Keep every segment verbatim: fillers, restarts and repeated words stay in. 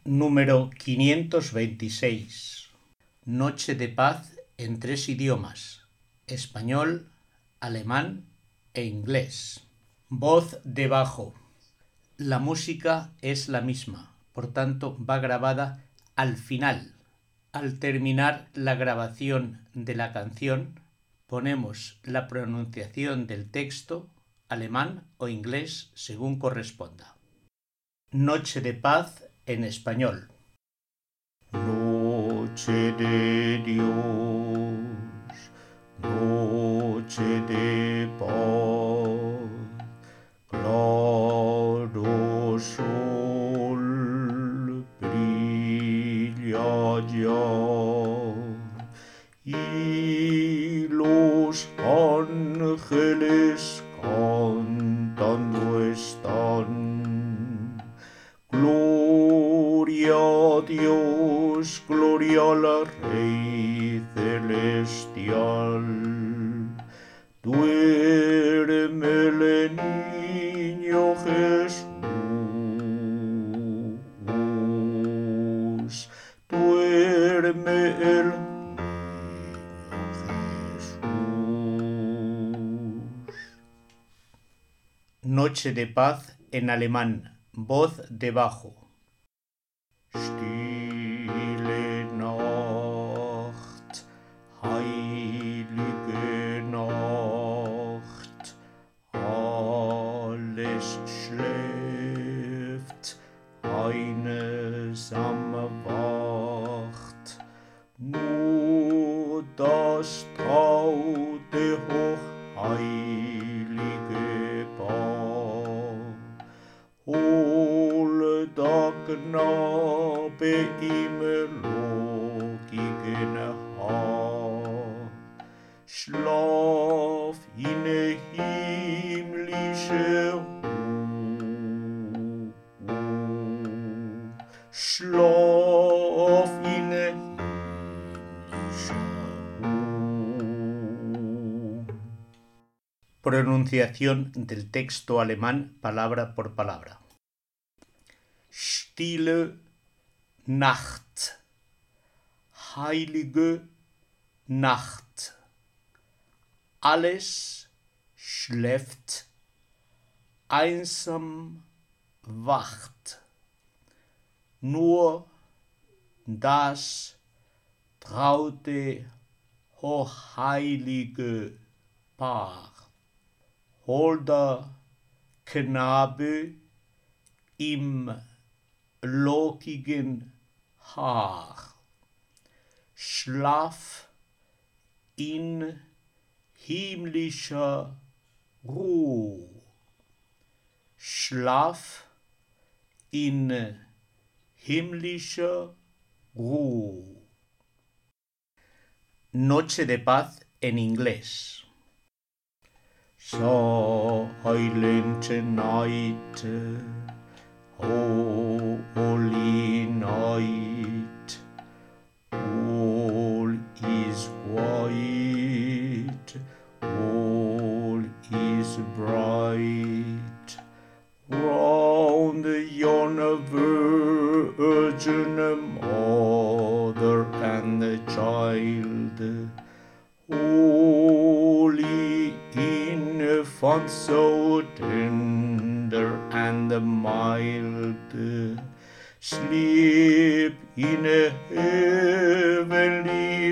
Número quinientos veintiséis. Noche de paz en tres idiomas: español, alemán e inglés. Voz de bajo. La música es la misma, por tanto va grabada al final. Al terminar la grabación de la canción, ponemos la pronunciación del texto, alemán o inglés, según corresponda. Noche de paz en español. Noche de Dios, noche de paz, claro sol brilla ya, y los ángeles cantando están. Gloria a Dios, gloria al Rey celestial. Duerme el niño Jesús, duerme el niño Jesús. Noche de paz en alemán. Voz de bajo. Stille Nacht, heilige Nacht, alles schläft, einsam wacht, nur das traute hochheilige Paar. Holder Knabe im lockigen Haar, schlaf in himmlische Ruhe, schlaf in himmlische Ruhe. Pronunciación del texto alemán palabra por palabra. Stille Nacht, heilige Nacht, alles schläft, einsam wacht, nur das traute hochheilige Paar. Holder Knabe im lockigen Haar, schlaf in himmlischer Ruhe, schlaf in himmlischer Ruhe. Noche de paz en inglés. Silent night, holy night, all is white, all is bright, round yon virgin mother and the child, holy infant so tender and mild, sleep in a heavenly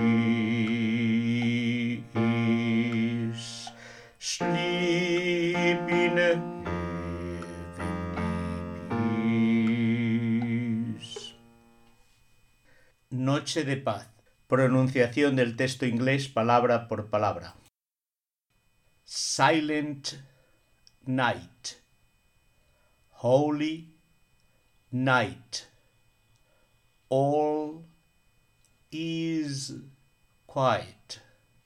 peace, sleep in a heavenly peace. Noche de paz. Pronunciación del texto inglés palabra por palabra. Silent night, holy night, all is quiet,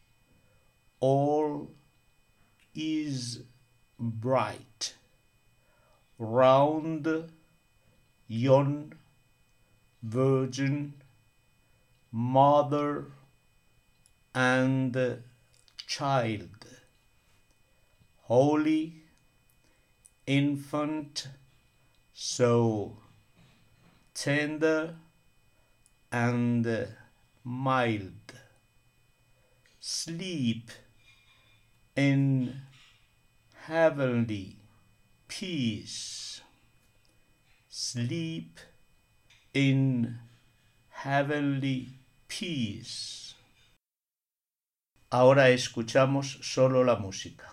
all is bright, round yon virgin mother and child, holy infant so tender and mild. Sleep in heavenly peace. Sleep in heavenly peace. Ahora escuchamos solo la música.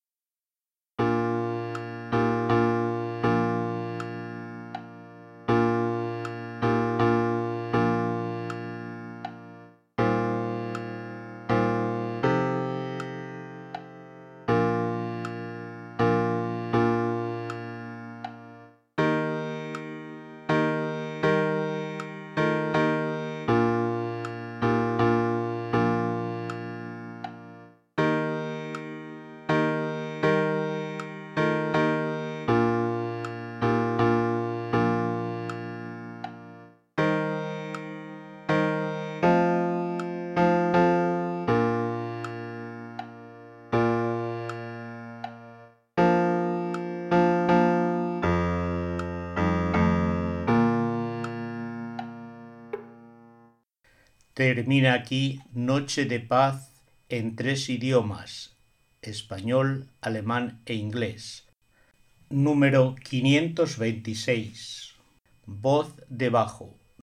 Termina aquí Noche de Paz en tres idiomas, español, alemán e inglés. Número quinientos veintiséis. Voz de bajo.